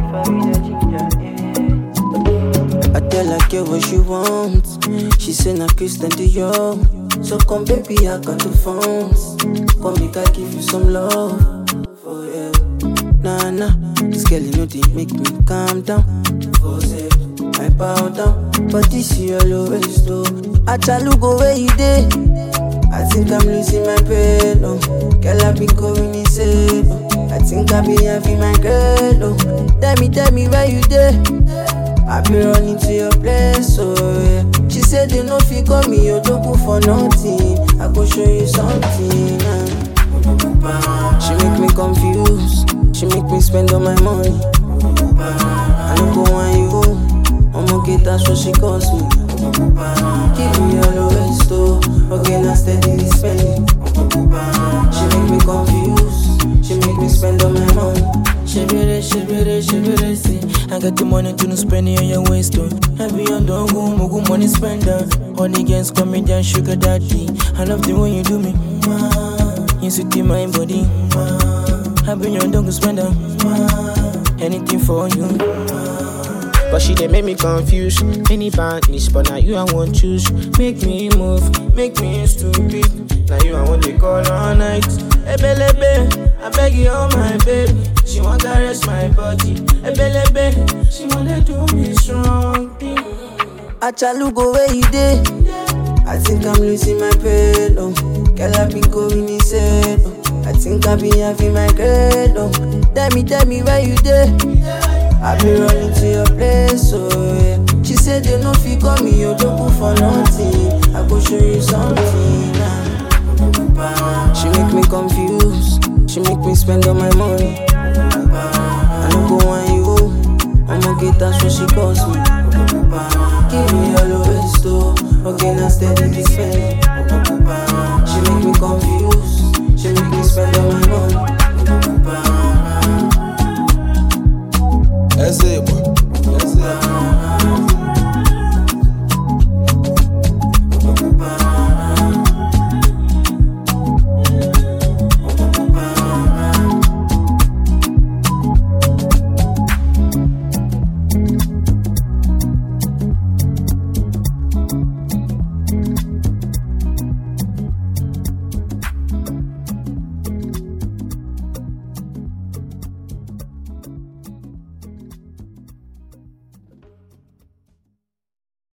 I tell her girl what she wants. She say na Christian Dior. So come baby, I got the phones. Come make I give you some love. For yeah. Nah, this girl you know they make me calm down. For yeah. I bow down, but this year always though. I try to go where you dey. I think I'm losing my brain, oh. Girl, I been going insane, oh. I think I be having my girl, oh. Tell me where you dey. I be running to your place, oh yeah. She said they no fit call me, you don't go for nothing. I go show you something, She make me confused. She make me spend all my money. I don't go on you. I'ma get that's what she cost me. Give me all the waste, oh. Okay, now steadily spending. She make me confused. She make me spend all my money. She better, see. I got the money to spend it on your waist, oh. Heavy on the go money spender. All the girls call me down, sugar daddy. I love the way you do me. You sit in my body. I been your dog spender. Anything for you. But she dey make me confused. Many badness, but now you I want choose. Make me move, make me stupid. Now you I want to call all night. Ebelebe, I beg you, oh my baby. She want to rest my body. Ebelebe, she wanna do me strong. I try to go where you dey. I think I'm losing my pain, oh. Girl, I been going insane, oh. I think I be having my girl, oh. Tell me where you dey. I be running to your place, oh yeah. She said they no fit call me, you don't go for nothing. I go show you something, She make me confused. She make me spend all my money. I don't go on you. I'ma get that's what she cost me. Give me all the waste, oh. Okay, now steadily spending. She make me confused. She make me spend all my money.